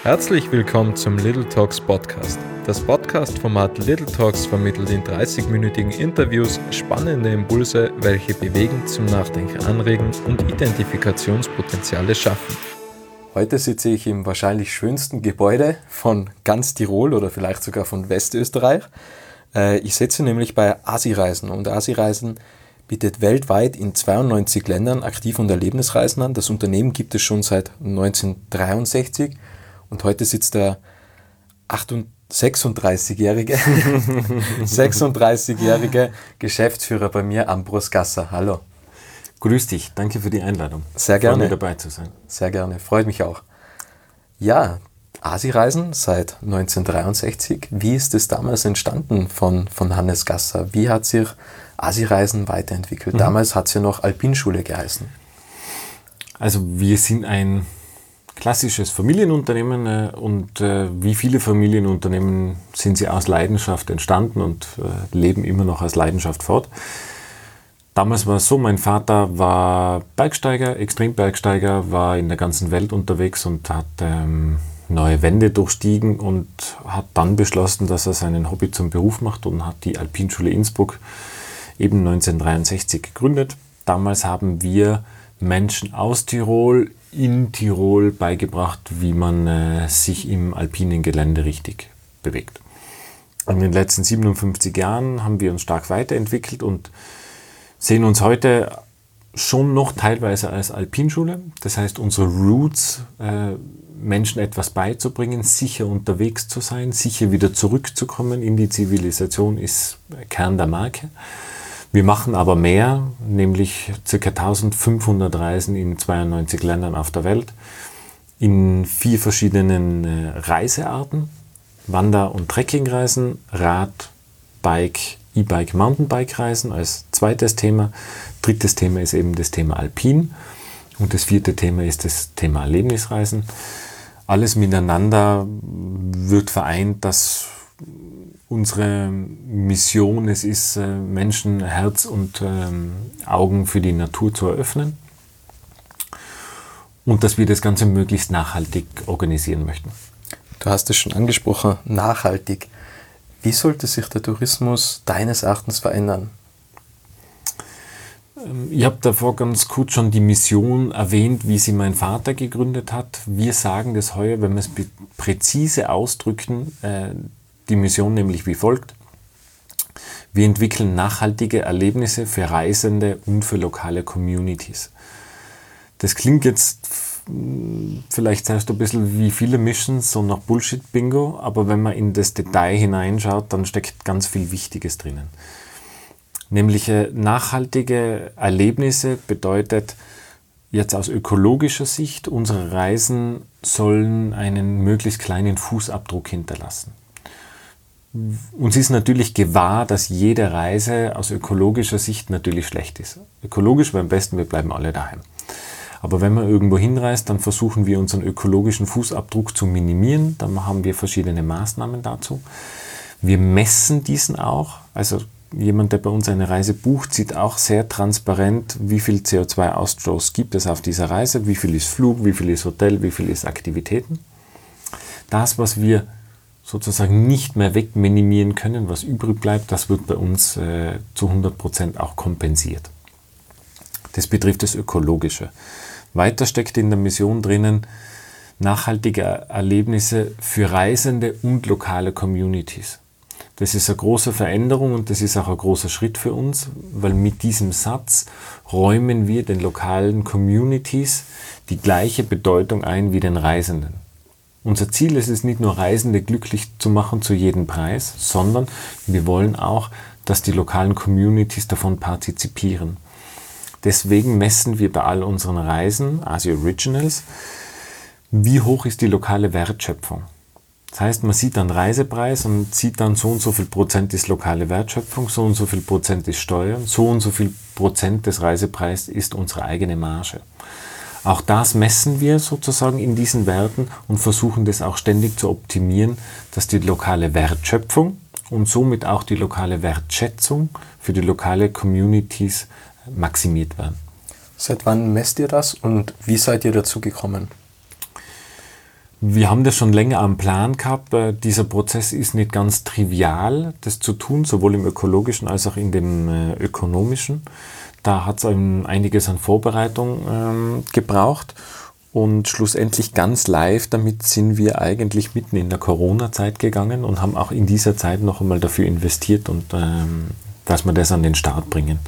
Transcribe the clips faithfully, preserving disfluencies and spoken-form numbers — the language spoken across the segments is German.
Herzlich willkommen zum Little Talks Podcast. Das Podcast-Format Little Talks vermittelt in dreißig-minütigen Interviews spannende Impulse, welche bewegend zum Nachdenken anregen und Identifikationspotenziale schaffen. Heute sitze ich im wahrscheinlich schönsten Gebäude von ganz Tirol oder vielleicht sogar von Westösterreich. Ich sitze nämlich bei Asi-Reisen und Asi-Reisen bietet weltweit in zweiundneunzig Ländern Aktiv- und Erlebnisreisen an. Das Unternehmen gibt es schon seit neunzehnhundertdreiundsechzig und heute sitzt der sechsunddreißigjährige, sechsunddreißigjährige Geschäftsführer bei mir, Ambros Gasser. Hallo. Grüß dich, danke für die Einladung. Sehr gerne. Freue mich, dabei zu sein. Sehr gerne, freut mich auch. Ja, Asi-Reisen seit neunzehnhundertdreiundsechzig. Wie ist es damals entstanden von, von Hannes Gasser? Wie hat sich Asi-Reisen weiterentwickelt? Mhm. Damals hat es ja noch Alpinschule geheißen. Also wir sind ein klassisches Familienunternehmen äh, und äh, wie viele Familienunternehmen sind sie aus Leidenschaft entstanden und äh, leben immer noch aus Leidenschaft fort. Damals war es so, mein Vater war Bergsteiger, Extrembergsteiger, war in der ganzen Welt unterwegs und hat ähm, neue Wände durchstiegen und hat dann beschlossen, dass er seinen Hobby zum Beruf macht und hat die Alpinschule Innsbruck eben neunzehnhundertdreiundsechzig gegründet. Damals haben wir Menschen aus Tirol in Tirol beigebracht, wie man äh, sich im alpinen Gelände richtig bewegt. In den letzten siebenundfünfzig Jahren haben wir uns stark weiterentwickelt und sehen uns heute schon noch teilweise als Alpinschule. Das heißt, unsere Roots, äh, Menschen etwas beizubringen, sicher unterwegs zu sein, sicher wieder zurückzukommen in die Zivilisation, ist Kern der Marke. Wir machen aber mehr, nämlich ca. eintausendfünfhundert Reisen in zweiundneunzig Ländern auf der Welt, in vier verschiedenen äh, Reisearten, Wander- und Trekkingreisen, Rad, Bike, E-Bike, Mountainbike-Reisen als zweites Thema. Drittes Thema ist eben das Thema Alpin und das vierte Thema ist das Thema Erlebnisreisen. Alles miteinander wird vereint, dass unsere Mission es ist, Menschen Herz und ähm, Augen für die Natur zu eröffnen und dass wir das Ganze möglichst nachhaltig organisieren möchten. Du hast es schon angesprochen, nachhaltig. Wie sollte sich der Tourismus deines Erachtens verändern? Ich habe davor ganz kurz schon die Mission erwähnt, wie sie mein Vater gegründet hat. Wir sagen das heuer, wenn wir es präzise ausdrücken, äh, die Mission nämlich wie folgt. Wir entwickeln nachhaltige Erlebnisse für Reisende und für lokale Communities. Das klingt jetzt, vielleicht sagst du ein bisschen wie viele Missions, so nach Bullshit-Bingo, aber wenn man in das Detail hineinschaut, dann steckt ganz viel Wichtiges drinnen. Nämlich nachhaltige Erlebnisse bedeutet jetzt aus ökologischer Sicht, unsere Reisen sollen einen möglichst kleinen Fußabdruck hinterlassen. Uns ist natürlich gewahr, dass jede Reise aus ökologischer Sicht natürlich schlecht ist. Ökologisch wäre am besten, wir bleiben alle daheim. Aber wenn man irgendwo hinreist, dann versuchen wir unseren ökologischen Fußabdruck zu minimieren. Dann haben wir verschiedene Maßnahmen dazu. Wir messen diesen auch. Also jemand, der bei uns eine Reise bucht, sieht auch sehr transparent, wie viel C O zwei Ausstoß gibt es auf dieser Reise, wie viel ist Flug, wie viel ist Hotel, wie viel ist Aktivitäten. Das, was wir sozusagen nicht mehr wegminimieren können, was übrig bleibt, das wird bei uns äh, zu hundert Prozent auch kompensiert. Das betrifft das Ökologische. Weiter steckt in der Mission drinnen nachhaltige Erlebnisse für Reisende und lokale Communities. Das ist eine große Veränderung und das ist auch ein großer Schritt für uns, weil mit diesem Satz räumen wir den lokalen Communities die gleiche Bedeutung ein wie den Reisenden. Unser Ziel ist es nicht nur, Reisende glücklich zu machen zu jedem Preis, sondern wir wollen auch, dass die lokalen Communities davon partizipieren. Deswegen messen wir bei all unseren Reisen, Asi Originals, wie hoch ist die lokale Wertschöpfung. Das heißt, man sieht dann Reisepreis und sieht dann so und so viel Prozent ist lokale Wertschöpfung, so und so viel Prozent ist Steuern, so und so viel Prozent des Reisepreises ist unsere eigene Marge. Auch das messen wir sozusagen in diesen Werten und versuchen das auch ständig zu optimieren, dass die lokale Wertschöpfung und somit auch die lokale Wertschätzung für die lokale Communities maximiert werden. Seit wann messt ihr das und wie seid ihr dazu gekommen? Wir haben das schon länger am Plan gehabt. Äh, dieser Prozess ist nicht ganz trivial, das zu tun, sowohl im ökologischen als auch in dem äh, ökonomischen. Da hat es einiges an Vorbereitung ähm, gebraucht. Und schlussendlich ganz live, damit sind wir eigentlich mitten in der Corona-Zeit gegangen und haben auch in dieser Zeit noch einmal dafür investiert, und ähm, dass wir das an den Start bringen.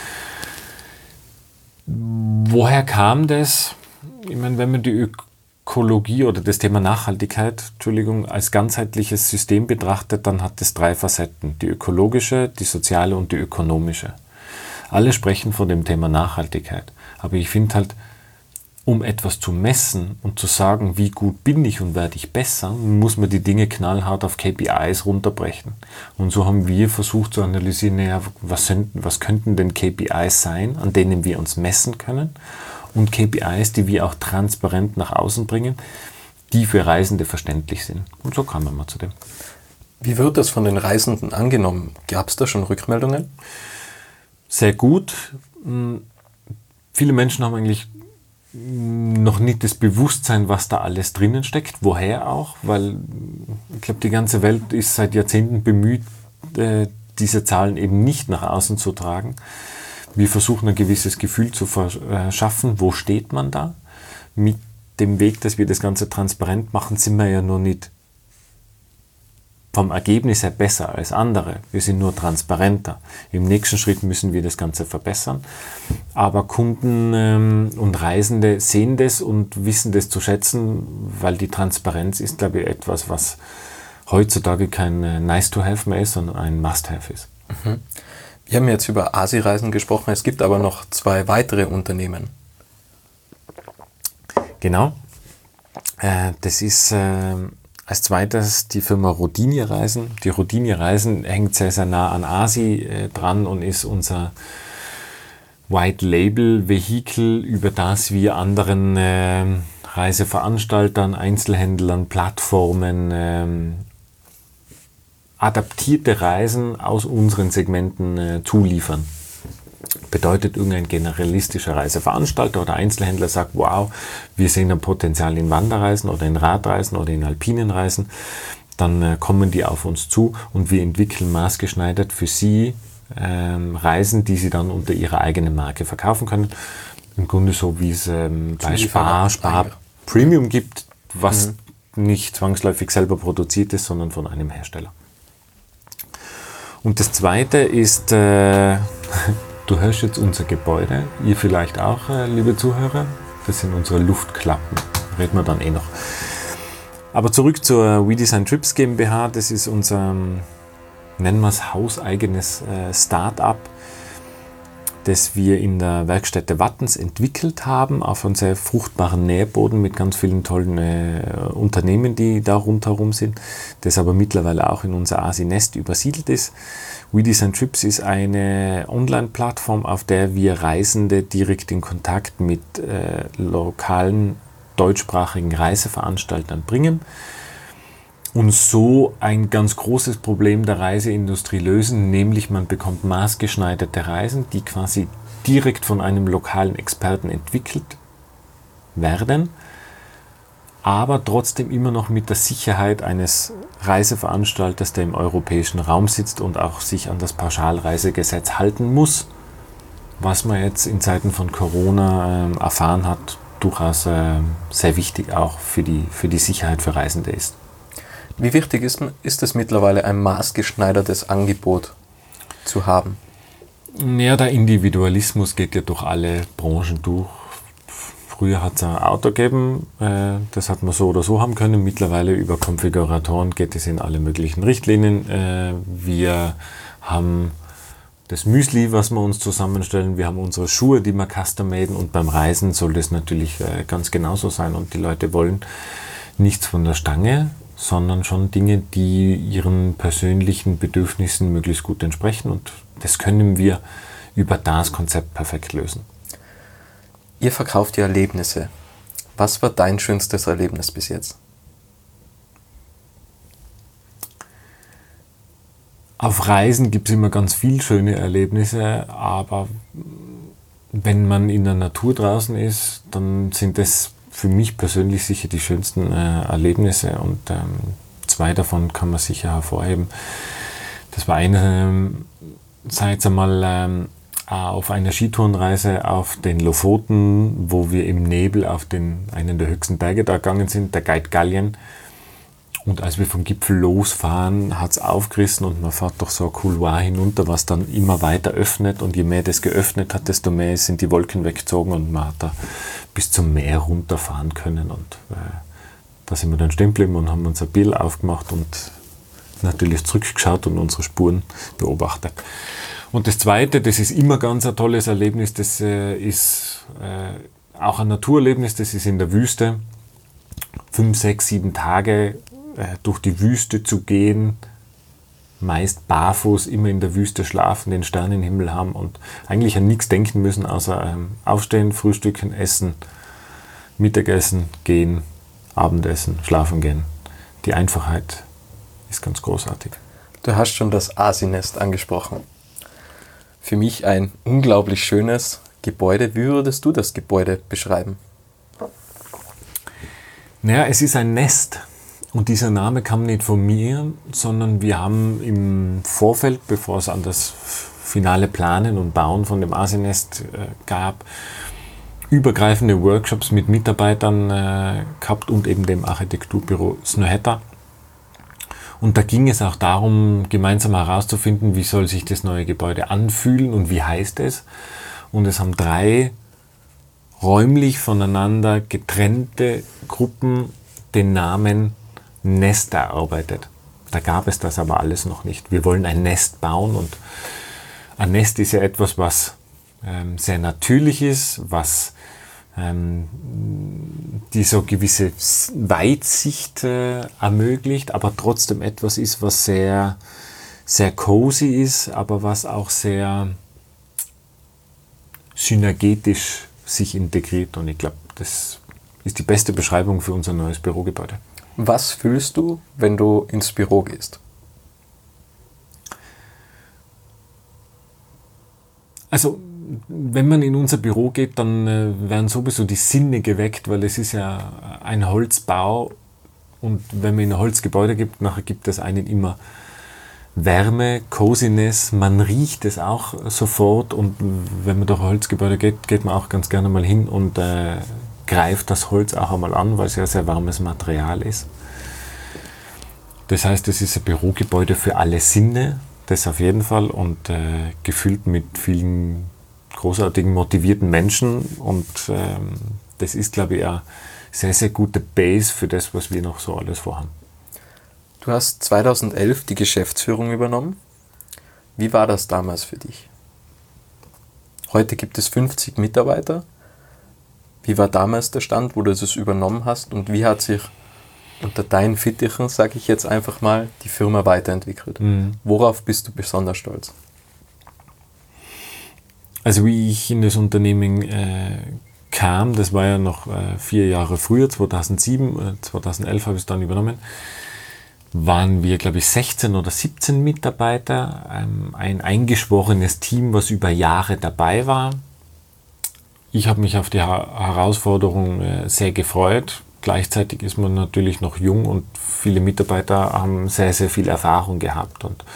Woher kam das? Ich meine, wenn man die Ökologie oder das Thema Nachhaltigkeit, Entschuldigung, als ganzheitliches System betrachtet, dann hat es drei Facetten: die ökologische, die soziale und die ökonomische. Alle sprechen von dem Thema Nachhaltigkeit, aber ich finde halt, um etwas zu messen und zu sagen, wie gut bin ich und werde ich besser, muss man die Dinge knallhart auf K P Is runterbrechen. Und so haben wir versucht zu analysieren, naja, was, sind, was könnten denn K P Is sein, an denen wir uns messen können, und K P Is, die wir auch transparent nach außen bringen, die für Reisende verständlich sind. Und so kamen wir zu dem. Wie wird das von den Reisenden angenommen? Gab es da schon Rückmeldungen? Sehr gut. Viele Menschen haben eigentlich noch nicht das Bewusstsein, was da alles drinnen steckt. Woher auch? Weil ich glaube, die ganze Welt ist seit Jahrzehnten bemüht, äh, diese Zahlen eben nicht nach außen zu tragen. Wir versuchen ein gewisses Gefühl zu verschaffen, wo steht man da. Mit dem Weg, dass wir das Ganze transparent machen, sind wir ja noch nicht vom Ergebnis her besser als andere. Wir sind nur transparenter. Im nächsten Schritt müssen wir das Ganze verbessern. Aber Kunden ähm, und Reisende sehen das und wissen das zu schätzen, weil die Transparenz ist, glaube ich, etwas, was heutzutage kein äh, Nice-to-have mehr ist, sondern ein Must-have ist. Mhm. Wir haben jetzt über Asi-Reisen gesprochen, es gibt aber noch zwei weitere Unternehmen. Genau. Äh, das ist äh, als zweites die Firma Rodinie Reisen. Die Rodinie Reisen hängt sehr, sehr nah an Asi äh, dran und ist unser White-Label-Vehikel, über das wir anderen äh, Reiseveranstaltern, Einzelhändlern, Plattformen äh, adaptierte Reisen aus unseren Segmenten äh, zuliefern. Bedeutet, irgendein generalistischer Reiseveranstalter oder Einzelhändler sagt, wow, wir sehen ein Potenzial in Wanderreisen oder in Radreisen oder in alpinen Reisen, dann äh, kommen die auf uns zu und wir entwickeln maßgeschneidert für sie ähm, Reisen, die sie dann unter ihrer eigenen Marke verkaufen können. Im Grunde so, wie es ähm, bei Spar, Spar Premium gibt, was mhm. nicht zwangsläufig selber produziert ist, sondern von einem Hersteller. Und das zweite ist, äh, du hörst jetzt unser Gebäude, ihr vielleicht auch, äh, liebe Zuhörer. Das sind unsere Luftklappen. Reden wir dann eh noch. Aber zurück zur We Design Trips GmbH. Das ist unser, nennen wir es, hauseigenes äh, Start-up, das wir in der Werkstätte Wattens entwickelt haben, auf einem sehr fruchtbaren Nährboden mit ganz vielen tollen äh, Unternehmen, die da rundherum sind, das aber mittlerweile auch in unser Asi-Nest übersiedelt ist. We Design Trips ist eine Online-Plattform, auf der wir Reisende direkt in Kontakt mit äh, lokalen deutschsprachigen Reiseveranstaltern bringen und so ein ganz großes Problem der Reiseindustrie lösen, nämlich man bekommt maßgeschneiderte Reisen, die quasi direkt von einem lokalen Experten entwickelt werden, aber trotzdem immer noch mit der Sicherheit eines Reiseveranstalters, der im europäischen Raum sitzt und auch sich an das Pauschalreisegesetz halten muss, was man jetzt in Zeiten von Corona äh, erfahren hat, durchaus äh, sehr wichtig auch für die, für die Sicherheit für Reisende ist. Wie wichtig ist, ist es mittlerweile, ein maßgeschneidertes Angebot zu haben? Ja, der Individualismus geht ja durch alle Branchen durch. Früher hat es ein Auto gegeben, äh, das hat man so oder so haben können. Mittlerweile über Konfiguratoren geht es in alle möglichen Richtlinien. Äh, wir haben das Müsli, was wir uns zusammenstellen. Wir haben unsere Schuhe, die wir custom-maden. Und beim Reisen soll das natürlich äh, ganz genauso sein. Und die Leute wollen nichts von der Stange, sondern schon Dinge, die ihren persönlichen Bedürfnissen möglichst gut entsprechen. Und das können wir über das Konzept perfekt lösen. Ihr verkauft ja Erlebnisse. Was war dein schönstes Erlebnis bis jetzt? Auf Reisen gibt es immer ganz viele schöne Erlebnisse, aber wenn man in der Natur draußen ist, dann sind es für mich persönlich sicher die schönsten äh, Erlebnisse und ähm, zwei davon kann man sicher hervorheben. Das war einerseits einmal ähm, auf einer Skitourenreise auf den Lofoten, wo wir im Nebel auf den, einen der höchsten Berge da gegangen sind, der Geit Gallien. Und als wir vom Gipfel losfahren, hat es aufgerissen und man fährt doch so ein Couloir hinunter, was dann immer weiter öffnet. Und je mehr das geöffnet hat, desto mehr sind die Wolken weggezogen und man hat da bis zum Meer runterfahren können. Und äh, da sind wir dann stehen geblieben und haben uns ein Bier aufgemacht und natürlich zurückgeschaut und unsere Spuren beobachtet. Und das Zweite, das ist immer ganz ein tolles Erlebnis, das äh, ist äh, auch ein Naturerlebnis, das ist in der Wüste. Fünf, sechs, sieben Tage durch die Wüste zu gehen, meist barfuß, immer in der Wüste schlafen, den Sternenhimmel haben und eigentlich an nichts denken müssen, außer ähm, aufstehen, frühstücken, essen, Mittagessen, gehen, Abendessen, schlafen gehen. Die Einfachheit ist ganz großartig. Du hast schon das Asinest angesprochen. Für mich ein unglaublich schönes Gebäude. Wie würdest du das Gebäude beschreiben? Naja, es ist ein Nest. Und dieser Name kam nicht von mir, sondern wir haben im Vorfeld, bevor es an das finale Planen und Bauen von dem Asinest äh, gab, übergreifende Workshops mit Mitarbeitern äh, gehabt und eben dem Architekturbüro Snøhetta. Und da ging es auch darum, gemeinsam herauszufinden, wie soll sich das neue Gebäude anfühlen und wie heißt es. Und es haben drei räumlich voneinander getrennte Gruppen den Namen Nest erarbeitet. Da gab es das aber alles noch nicht. Wir wollen ein Nest bauen und ein Nest ist ja etwas, was ähm, sehr natürlich ist, was ähm, die so gewisse Weitsicht äh, ermöglicht, aber trotzdem etwas ist, was sehr, sehr cozy ist, aber was auch sehr synergetisch sich integriert. Und ich glaube, das ist die beste Beschreibung für unser neues Bürogebäude. Was fühlst du, wenn du ins Büro gehst? Also, wenn man in unser Büro geht, dann äh, werden sowieso die Sinne geweckt, weil es ist ja ein Holzbau und wenn man in ein Holzgebäude gibt, nachher gibt es einen immer Wärme, Coziness, man riecht es auch sofort und wenn man durch ein Holzgebäude geht, geht man auch ganz gerne mal hin und äh, greift das Holz auch einmal an, weil es ja sehr warmes Material ist. Das heißt, es ist ein Bürogebäude für alle Sinne, das auf jeden Fall und äh, gefüllt mit vielen großartigen, motivierten Menschen und ähm, das ist, glaube ich, eine sehr, sehr gute Base für das, was wir noch so alles vorhaben. Du hast zweitausendelf die Geschäftsführung übernommen. Wie war das damals für dich? Heute gibt es fünfzig Mitarbeiter. Wie war damals der Stand, wo du das übernommen hast und wie hat sich unter deinen Fittichen, sage ich jetzt einfach mal, die Firma weiterentwickelt? Mhm. Worauf bist du besonders stolz? Also wie ich in das Unternehmen äh, kam, das war ja noch äh, vier Jahre früher, zweitausendsieben, äh, zweitausendelf habe ich es dann übernommen, waren wir, glaube ich, sechzehn oder siebzehn Mitarbeiter, ähm, ein eingeschworenes Team, was über Jahre dabei war. Ich habe mich auf die Herausforderung äh, sehr gefreut. Gleichzeitig ist man natürlich noch jung und viele Mitarbeiter haben sehr, sehr viel Erfahrung gehabt. Und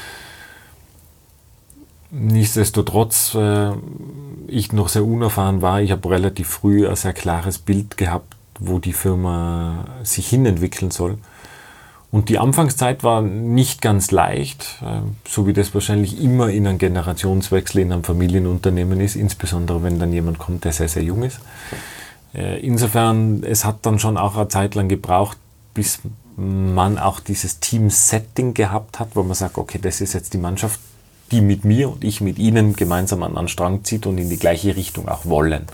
nichtsdestotrotz, äh, ich noch sehr unerfahren war, ich habe relativ früh ein sehr klares Bild gehabt, wo die Firma sich hinentwickeln soll. Und die Anfangszeit war nicht ganz leicht, so wie das wahrscheinlich immer in einem Generationswechsel in einem Familienunternehmen ist, insbesondere wenn dann jemand kommt, der sehr, sehr jung ist. Insofern, es hat dann schon auch eine Zeit lang gebraucht, bis man auch dieses Team-Setting gehabt hat, wo man sagt, okay, das ist jetzt die Mannschaft, die mit mir und ich mit ihnen gemeinsam an den Strang zieht und in die gleiche Richtung auch wollen.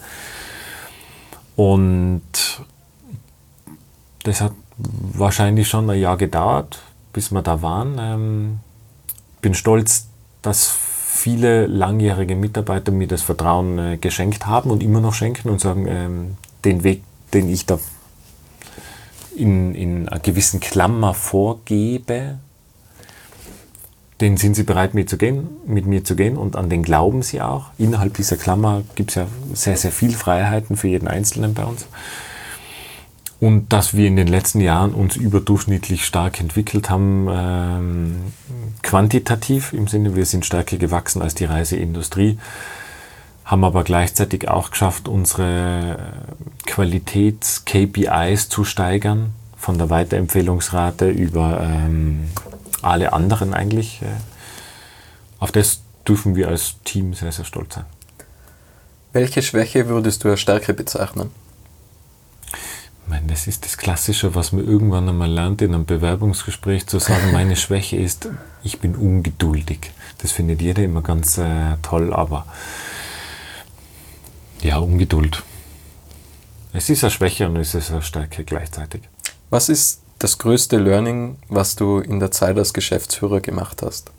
Und das hat wahrscheinlich schon ein Jahr gedauert, bis wir da waren. Ähm, bin stolz, dass viele langjährige Mitarbeiter mir das Vertrauen äh, geschenkt haben und immer noch schenken und sagen, ähm, den Weg, den ich da in, in einer gewissen Klammer vorgebe, den sind sie bereit, mit, zu gehen, mit mir zu gehen und an den glauben sie auch. Innerhalb dieser Klammer gibt es ja sehr, sehr viel Freiheiten für jeden Einzelnen bei uns. Und dass wir in den letzten Jahren uns überdurchschnittlich stark entwickelt haben, ähm, quantitativ im Sinne, wir sind stärker gewachsen als die Reiseindustrie, haben aber gleichzeitig auch geschafft, unsere Qualitäts-K P Is zu steigern, von der Weiterempfehlungsrate über ähm, alle anderen eigentlich. Auf das dürfen wir als Team sehr, sehr stolz sein. Welche Schwäche würdest du als Stärke bezeichnen? Ich meine, das ist das Klassische, was man irgendwann einmal lernt in einem Bewerbungsgespräch, zu sagen, meine Schwäche ist, ich bin ungeduldig. Das findet jeder immer ganz äh, toll, aber ja, Ungeduld. Es ist eine Schwäche und es ist eine Stärke gleichzeitig. Was ist das größte Learning, was du in der Zeit als Geschäftsführer gemacht hast?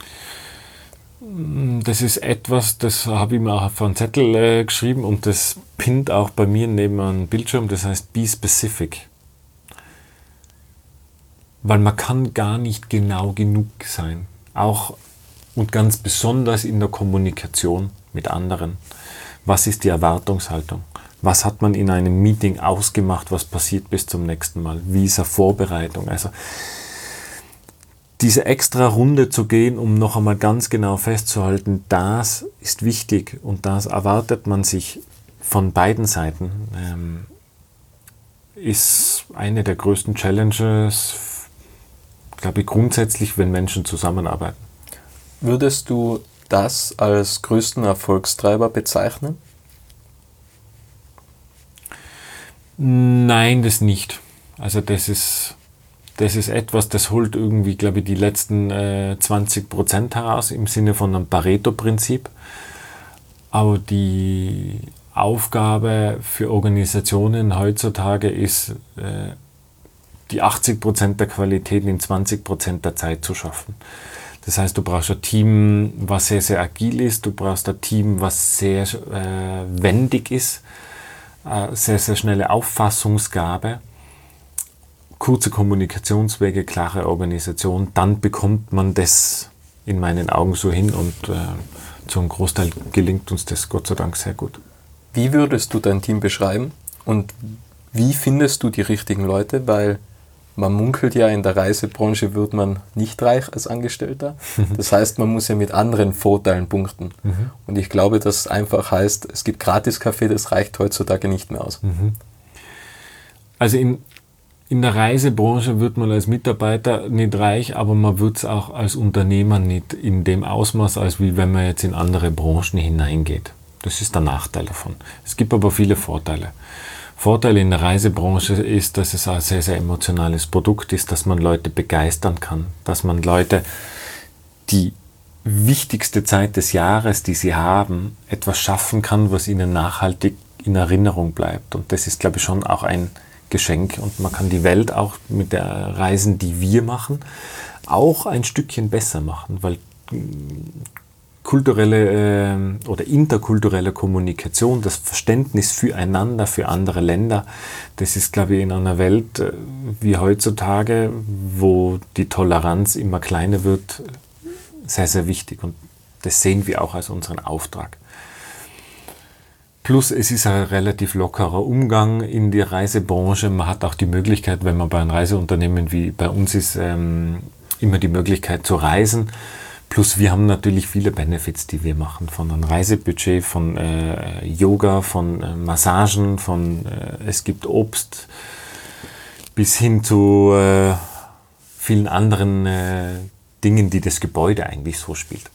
Das ist etwas, das habe ich mir auch auf einen Zettel äh, geschrieben und das pinnt auch bei mir neben einem Bildschirm, das heißt Be Specific. Weil man kann gar nicht genau genug sein. Auch und ganz besonders in der Kommunikation mit anderen. Was ist die Erwartungshaltung? Was hat man in einem Meeting ausgemacht, was passiert bis zum nächsten Mal? Wie ist eine Vorbereitung? Also diese extra Runde zu gehen, um noch einmal ganz genau festzuhalten, das ist wichtig und das erwartet man sich von beiden Seiten, ähm, ist eine der größten Challenges, glaube ich, grundsätzlich, wenn Menschen zusammenarbeiten. Würdest du das als größten Erfolgstreiber bezeichnen? Nein, das nicht. Also das ist... Das ist etwas, das holt irgendwie, glaube ich, die letzten äh, zwanzig Prozent heraus im Sinne von einem Pareto-Prinzip. Aber die Aufgabe für Organisationen heutzutage ist, äh, die achtzig Prozent der Qualität in zwanzig Prozent der Zeit zu schaffen. Das heißt, du brauchst ein Team, was sehr, sehr agil ist. Du brauchst ein Team, was sehr äh, wendig ist. Äh, sehr, sehr schnelle Auffassungsgabe. Kurze Kommunikationswege, klare Organisation, dann bekommt man das in meinen Augen so hin und äh, zu einem Großteil gelingt uns das Gott sei Dank sehr gut. Wie würdest du dein Team beschreiben und wie findest du die richtigen Leute? Weil man munkelt ja, in der Reisebranche wird man nicht reich als Angestellter. Das heißt, man muss ja mit anderen Vorteilen punkten. Mhm. Und ich glaube, dass einfach heißt, es gibt Gratis-Kaffee, das reicht heutzutage nicht mehr aus. Mhm. Also in In der Reisebranche wird man als Mitarbeiter nicht reich, aber man wird es auch als Unternehmer nicht in dem Ausmaß, als wie wenn man jetzt in andere Branchen hineingeht. Das ist der Nachteil davon. Es gibt aber viele Vorteile. Vorteil in der Reisebranche ist, dass es ein sehr, sehr emotionales Produkt ist, dass man Leute begeistern kann, dass man Leute die wichtigste Zeit des Jahres, die sie haben, etwas schaffen kann, was ihnen nachhaltig in Erinnerung bleibt. Und das ist, glaube ich, schon auch ein Geschenk und man kann die Welt auch mit der Reisen, die wir machen, auch ein Stückchen besser machen, weil kulturelle äh, oder interkulturelle Kommunikation, das Verständnis füreinander, für andere Länder, das ist, glaube ich, in einer Welt äh, wie heutzutage, wo die Toleranz immer kleiner wird, sehr, sehr wichtig und das sehen wir auch als unseren Auftrag. Plus es ist ein relativ lockerer Umgang in der Reisebranche. Man hat auch die Möglichkeit, wenn man bei einem Reiseunternehmen wie bei uns ist, ähm, immer die Möglichkeit zu reisen. Plus wir haben natürlich viele Benefits, die wir machen. Von einem Reisebudget, von äh, Yoga, von äh, Massagen, von äh, es gibt Obst bis hin zu äh, vielen anderen äh, Dingen, die das Gebäude eigentlich so spielt.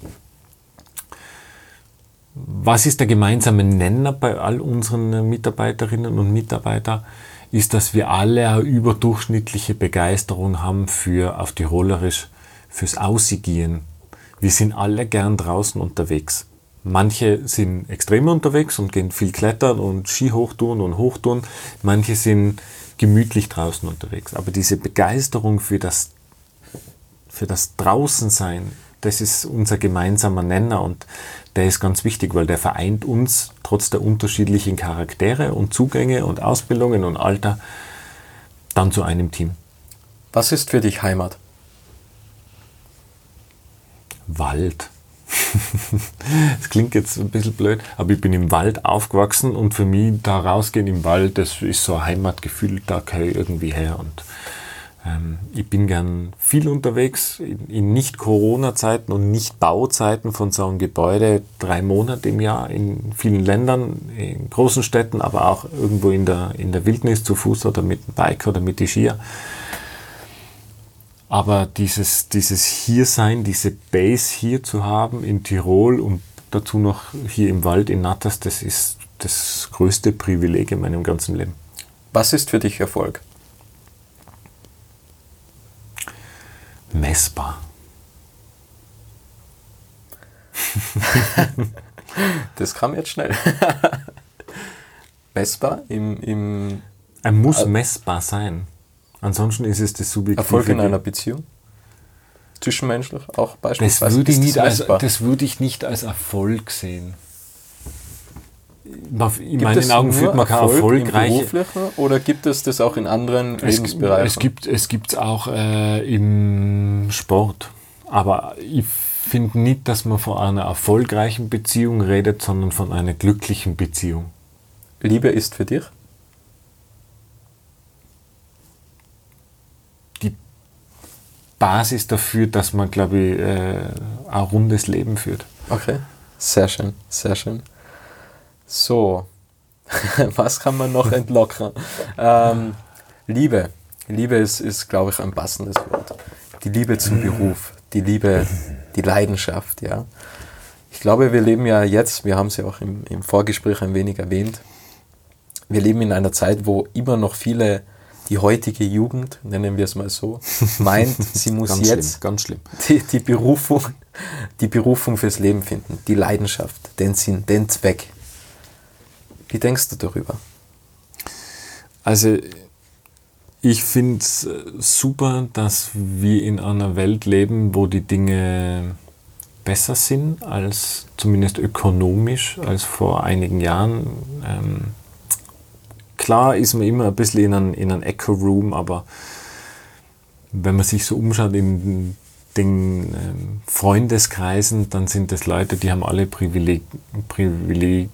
Was ist der gemeinsame Nenner bei all unseren Mitarbeiterinnen und Mitarbeitern? Ist, dass wir alle eine überdurchschnittliche Begeisterung haben für, auf Tirolerisch, fürs Aussigieren. Wir sind alle gern draußen unterwegs. Manche sind extrem unterwegs und gehen viel klettern und Ski hochtun und hochtun. Manche sind gemütlich draußen unterwegs. Aber diese Begeisterung für das, für das Draußensein, das ist unser gemeinsamer Nenner und der ist ganz wichtig, weil der vereint uns trotz der unterschiedlichen Charaktere und Zugänge und Ausbildungen und Alter dann zu einem Team. Was ist für dich Heimat? Wald. Das klingt jetzt ein bisschen blöd, aber ich bin im Wald aufgewachsen und für mich da rausgehen im Wald, das ist so ein Heimatgefühl, da gehöre ich irgendwie her. Und ähm, ich bin gern viel unterwegs, in, in Nicht-Corona-Zeiten und Nicht-Bauzeiten von so einem Gebäude, drei Monate im Jahr in vielen Ländern, in großen Städten, aber auch irgendwo in der, in der Wildnis zu Fuß oder mit dem Bike oder mit den Skier. Aber dieses, dieses Hiersein, diese Base hier zu haben in Tirol und dazu noch hier im Wald in Natas, das ist das größte Privileg in meinem ganzen Leben. Was ist für dich Erfolg? Messbar. Das kam jetzt schnell. Messbar im... im er muss äh, messbar sein. Ansonsten ist es das subjektive. Erfolg in einer Beziehung? Zwischenmenschlich auch beispielsweise? Das würde, ich nicht als, das würde ich nicht als Erfolg sehen. In meinen Augen führt man keine erfolgreiche... Im beruflichen oder gibt es das auch in anderen es, Lebensbereichen? Es gibt es gibt auch äh, im Sport. Aber ich finde nicht, dass man von einer erfolgreichen Beziehung redet, sondern von einer glücklichen Beziehung. Liebe ist für dich? Basis dafür, dass man, glaube ich, äh, ein rundes Leben führt. Okay, sehr schön, sehr schön. So, was kann man noch entlockern? Ähm, Liebe. Liebe ist, ist, glaube ich, ein passendes Wort. Die Liebe zum Beruf, die Liebe, die Leidenschaft, ja. Ich glaube, wir leben ja jetzt, wir haben es ja auch im, im Vorgespräch ein wenig erwähnt, wir leben in einer Zeit, wo immer noch viele die heutige Jugend, nennen wir es mal so, meint, sie muss ganz jetzt schlimm, ganz schlimm. Die, die, Berufung, die Berufung fürs Leben finden, die Leidenschaft, den Sinn, den Zweck. Wie denkst du darüber? Also ich finde es super, dass wir in einer Welt leben, wo die Dinge besser sind, als zumindest ökonomisch, als vor einigen Jahren. Ähm, Klar ist man immer ein bisschen in einem, in einem Echo-Room, aber wenn man sich so umschaut in den ähm, Freundeskreisen, dann sind das Leute, die haben alle Privileg, Privileg,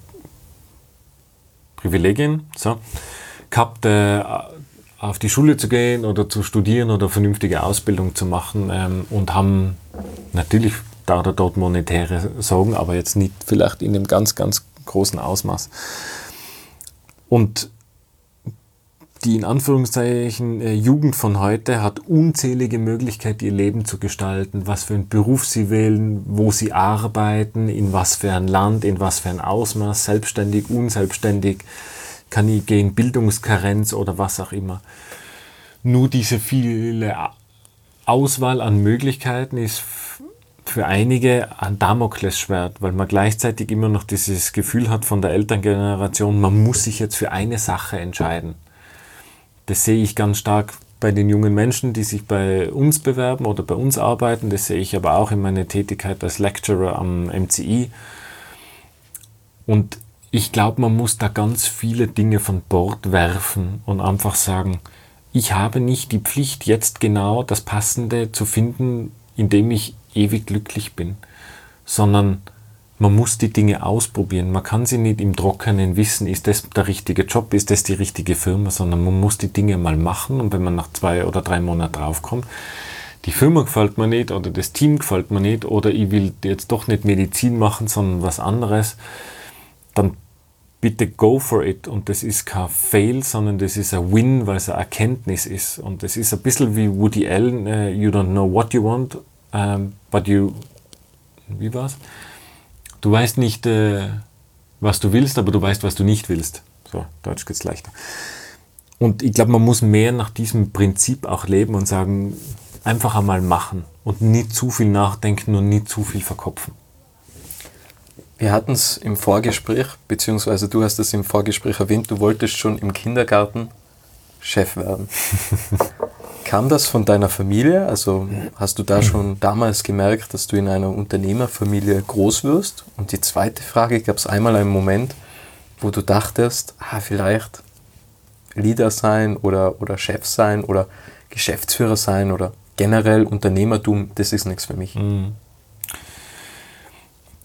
Privilegien so, gehabt, äh, auf die Schule zu gehen oder zu studieren oder vernünftige Ausbildung zu machen ähm, und haben natürlich da oder dort monetäre Sorgen, aber jetzt nicht vielleicht in einem ganz, ganz großen Ausmaß. Und die in Anführungszeichen äh, Jugend von heute hat unzählige Möglichkeiten, ihr Leben zu gestalten, was für einen Beruf sie wählen, wo sie arbeiten, in was für ein Land, in was für ein Ausmaß, selbstständig, unselbstständig, kann ich gehen, Bildungskarenz oder was auch immer. Nur diese viele Auswahl an Möglichkeiten ist für einige ein Damoklesschwert, weil man gleichzeitig immer noch dieses Gefühl hat von der Elterngeneration, man muss sich jetzt für eine Sache entscheiden. Das sehe ich ganz stark bei den jungen Menschen, die sich bei uns bewerben oder bei uns arbeiten. Das sehe ich aber auch in meiner Tätigkeit als Lecturer am M C I. Und ich glaube, man muss da ganz viele Dinge von Bord werfen und einfach sagen, ich habe nicht die Pflicht, jetzt genau das Passende zu finden, in dem ich ewig glücklich bin, sondern man muss die Dinge ausprobieren. Man kann sie nicht im Trockenen wissen, ist das der richtige Job, ist das die richtige Firma, sondern man muss die Dinge mal machen und wenn man nach zwei oder drei Monaten draufkommt, die Firma gefällt mir nicht oder das Team gefällt mir nicht oder ich will jetzt doch nicht Medizin machen, sondern was anderes, dann bitte go for it. Und das ist kein Fail, sondern das ist ein Win, weil es eine Erkenntnis ist. Und das ist ein bisschen wie Woody Allen, uh, you don't know what you want, um, but you, wie war's? Du weißt nicht, äh, was du willst, aber du weißt, was du nicht willst. So, Deutsch geht's leichter. Und ich glaube, man muss mehr nach diesem Prinzip auch leben und sagen, einfach einmal machen und nicht zu viel nachdenken und nicht zu viel verkopfen. Wir hatten es im Vorgespräch, beziehungsweise du hast es im Vorgespräch erwähnt, du wolltest schon im Kindergarten Chef werden. Kam das von deiner Familie? Also hast du da schon damals gemerkt, dass du in einer Unternehmerfamilie groß wirst? Und die zweite Frage, gab es einmal einen Moment, wo du dachtest, ah, vielleicht Leader sein oder, oder Chef sein oder Geschäftsführer sein oder generell Unternehmertum, das ist nichts für mich?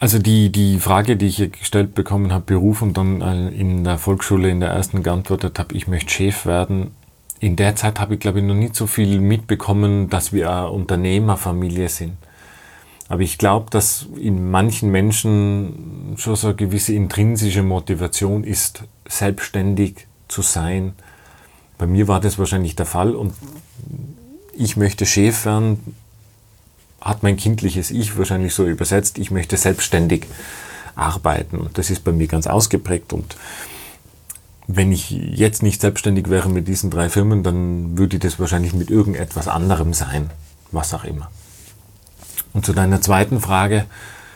Also die, die Frage, die ich hier gestellt bekommen habe, Beruf und dann in der Volksschule in der ersten geantwortet habe, ich möchte Chef werden. In der Zeit habe ich, glaube ich, noch nicht so viel mitbekommen, dass wir eine Unternehmerfamilie sind. Aber ich glaube, dass in manchen Menschen schon so eine gewisse intrinsische Motivation ist, selbstständig zu sein. Bei mir war das wahrscheinlich der Fall und ich möchte Chef werden, hat mein kindliches Ich wahrscheinlich so übersetzt, ich möchte selbstständig arbeiten und das ist bei mir ganz ausgeprägt und wenn ich jetzt nicht selbstständig wäre mit diesen drei Firmen, dann würde das wahrscheinlich mit irgendetwas anderem sein, was auch immer. Und zu deiner zweiten Frage,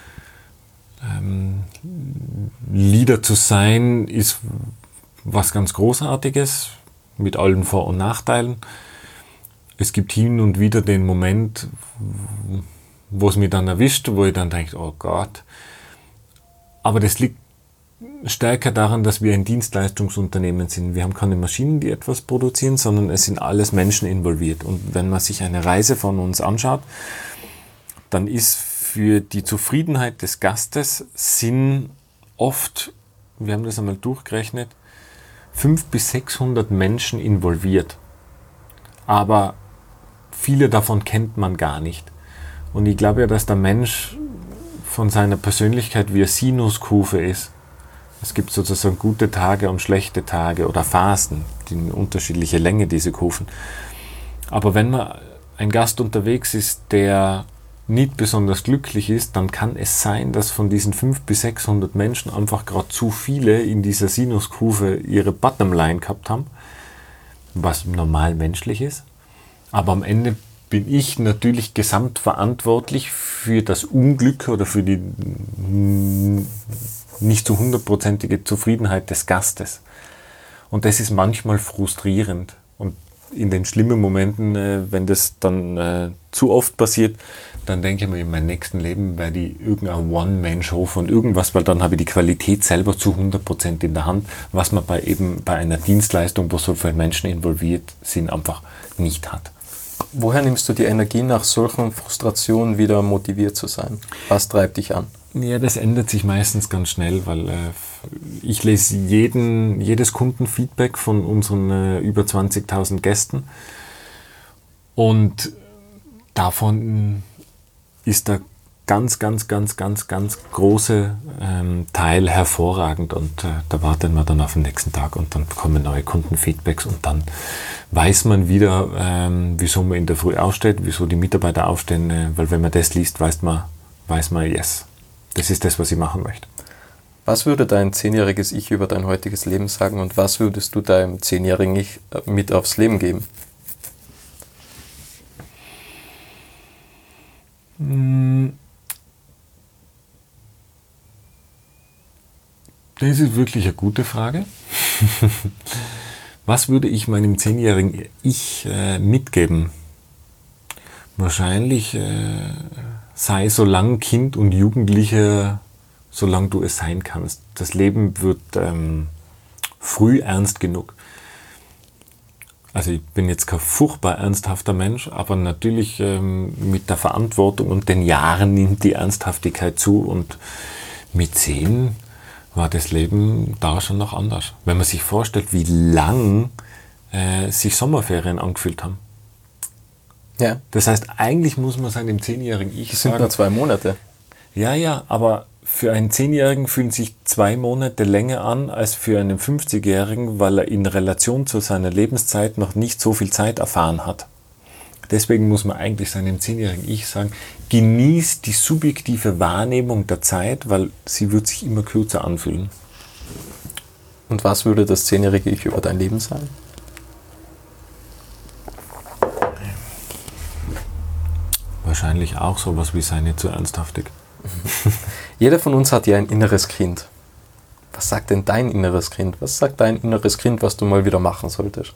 ähm, Leader zu sein ist was ganz Großartiges mit allen Vor- und Nachteilen. Es gibt hin und wieder den Moment, wo es mich dann erwischt, wo ich dann denke, oh Gott. Aber das liegt stärker daran, dass wir ein Dienstleistungsunternehmen sind. Wir haben keine Maschinen, die etwas produzieren, sondern es sind alles Menschen involviert. Und wenn man sich eine Reise von uns anschaut, dann ist für die Zufriedenheit des Gastes sind oft, wir haben das einmal durchgerechnet, fünfhundert bis sechshundert Menschen involviert. Aber viele davon kennt man gar nicht. Und ich glaube ja, dass der Mensch von seiner Persönlichkeit wie eine Sinuskurve ist. Es gibt sozusagen gute Tage und schlechte Tage oder Phasen, die eine unterschiedliche Länge, diese Kurven. Aber wenn man ein Gast unterwegs ist, der nicht besonders glücklich ist, dann kann es sein, dass von diesen fünfhundert bis sechshundert Menschen einfach gerade zu viele in dieser Sinuskurve ihre Bottomline gehabt haben, was normal menschlich ist. Aber am Ende bin ich natürlich gesamtverantwortlich für das Unglück oder für die nicht zu hundertprozentige Zufriedenheit des Gastes. Und das ist manchmal frustrierend. Und in den schlimmen Momenten, äh, wenn das dann äh, zu oft passiert, dann denke ich mir, in meinem nächsten Leben werde ich irgendein One-Man-Show von irgendwas, weil dann habe ich die Qualität selber zu hundert Prozent in der Hand, was man bei eben bei einer Dienstleistung, wo so viele Menschen involviert sind, einfach nicht hat. Woher nimmst du die Energie, nach solchen Frustrationen wieder motiviert zu sein? Was treibt dich an? Ja, das ändert sich meistens ganz schnell, weil äh, ich lese jeden, jedes Kundenfeedback von unseren äh, über zwanzigtausend Gästen und davon ist der ganz, ganz, ganz, ganz, ganz große ähm, Teil hervorragend und äh, da warten wir dann auf den nächsten Tag und dann kommen neue Kundenfeedbacks und dann weiß man wieder, ähm, wieso man in der Früh aufsteht, wieso die Mitarbeiter aufstehen, äh, weil wenn man das liest, weiß man, weiß man, yes, das ist das, was ich machen möchte. Was würde dein zehnjähriges Ich über dein heutiges Leben sagen und was würdest du deinem zehnjährigen Ich mit aufs Leben geben? Das ist wirklich eine gute Frage. Was würde ich meinem zehnjährigen Ich äh, mitgeben? Wahrscheinlich äh, sei so lang Kind und Jugendlicher, solange du es sein kannst. Das Leben wird ähm, früh ernst genug. Also ich bin jetzt kein furchtbar ernsthafter Mensch, aber natürlich ähm, mit der Verantwortung und den Jahren nimmt die Ernsthaftigkeit zu und mit zehn war das Leben da schon noch anders. Wenn man sich vorstellt, wie lang äh, sich Sommerferien angefühlt haben. Ja. Das heißt, eigentlich muss man seinem zehnjährigen Ich das sind sagen, nur zwei Monate. Ja, ja, aber für einen zehnjährigen fühlen sich zwei Monate länger an als für einen fünfzigjährigen, weil er in Relation zu seiner Lebenszeit noch nicht so viel Zeit erfahren hat. Deswegen muss man eigentlich seinem zehnjährigen Ich sagen, genieß die subjektive Wahrnehmung der Zeit, weil sie wird sich immer kürzer anfühlen. Und was würde das zehnjährige Ich über dein Leben sagen? Wahrscheinlich auch sowas wie sei nicht so ernsthaftig. Jeder von uns hat ja ein inneres Kind. Was sagt denn dein inneres Kind? Was sagt dein inneres Kind, was du mal wieder machen solltest?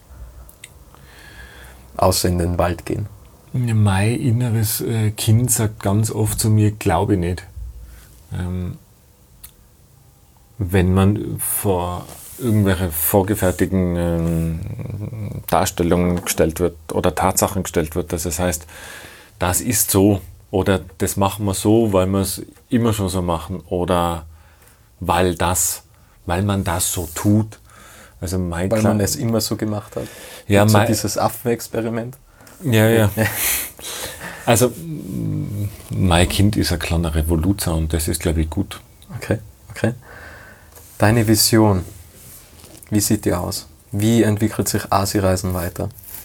Außer in den Wald gehen. Mein inneres äh, Kind sagt ganz oft zu mir, glaube ich nicht. Ähm, wenn man vor irgendwelche vorgefertigten ähm, Darstellungen gestellt wird oder Tatsachen gestellt wird, dass es heißt, das ist so oder das machen wir so, weil wir es immer schon so machen oder weil das, weil man das so tut. Also mein Weil Kla- man es immer so gemacht hat. Ja, so mein, dieses Affenexperiment. ja, ja. Also m- mein Kind ist ein kleiner Revoluzer und das ist, glaube ich, gut. Okay, okay. Deine Vision, wie sieht die aus? Wie entwickelt sich Asi-Reisen weiter?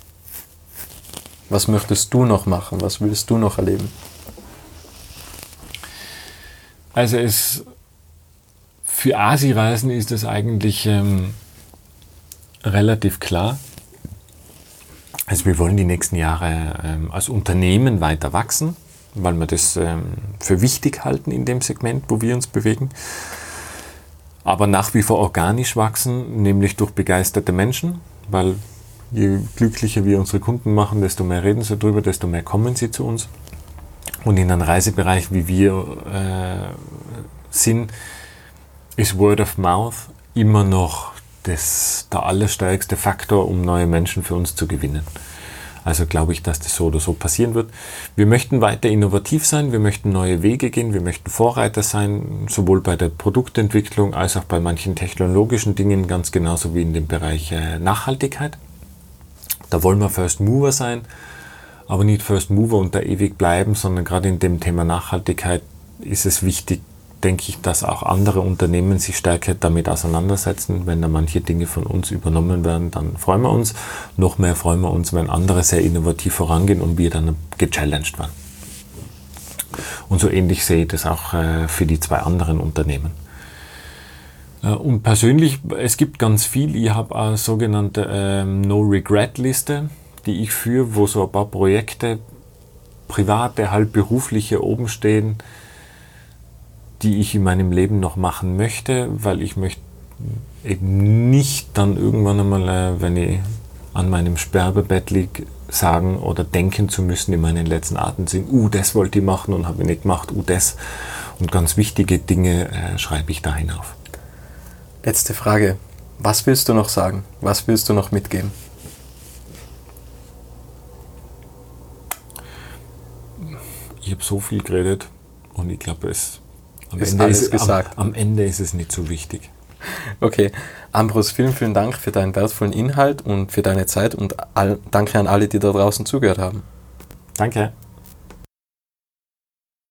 Was möchtest du noch machen? Was willst du noch erleben? Also es, für Asi-Reisen ist es eigentlich ähm, relativ klar. Also wir wollen die nächsten Jahre ähm, als Unternehmen weiter wachsen, weil wir das ähm, für wichtig halten in dem Segment, wo wir uns bewegen. Aber nach wie vor organisch wachsen, nämlich durch begeisterte Menschen, weil je glücklicher wir unsere Kunden machen, desto mehr reden sie darüber, desto mehr kommen sie zu uns. Und in einem Reisebereich, wie wir äh, sind, ist Word of Mouth immer noch das, der allerstärkste Faktor, um neue Menschen für uns zu gewinnen. Also glaube ich, dass das so oder so passieren wird. Wir möchten weiter innovativ sein, wir möchten neue Wege gehen, wir möchten Vorreiter sein, sowohl bei der Produktentwicklung als auch bei manchen technologischen Dingen, ganz genauso wie in dem Bereich äh, Nachhaltigkeit. Da wollen wir First Mover sein, aber nicht First Mover und da ewig bleiben, sondern gerade in dem Thema Nachhaltigkeit ist es wichtig, denke ich, dass auch andere Unternehmen sich stärker damit auseinandersetzen. Wenn da manche Dinge von uns übernommen werden, dann freuen wir uns. Noch mehr freuen wir uns, wenn andere sehr innovativ vorangehen und wir dann gechallenged werden. Und so ähnlich sehe ich das auch äh, für die zwei anderen Unternehmen. Äh, und persönlich, es gibt ganz viel. Ich habe eine sogenannte ähm, No-Regret-Liste, die ich führe, wo so ein paar Projekte, private, halb berufliche, oben stehen, die ich in meinem Leben noch machen möchte, weil ich möchte eben nicht dann irgendwann einmal, wenn ich an meinem Sterbebett liege, sagen oder denken zu müssen in meinen letzten Atemzügen, uh, das wollte ich machen und habe ich nicht gemacht, uh, das. Und ganz wichtige Dinge äh, schreibe ich da hinauf. Letzte Frage. Was willst du noch sagen? Was willst du noch mitgeben? Ich habe so viel geredet und ich glaube, es Am ist Ende alles ist, gesagt. Am, am Ende ist es nicht so wichtig. Okay, Ambros, vielen, vielen Dank für deinen wertvollen Inhalt und für deine Zeit und all, danke an alle, die da draußen zugehört haben. Danke.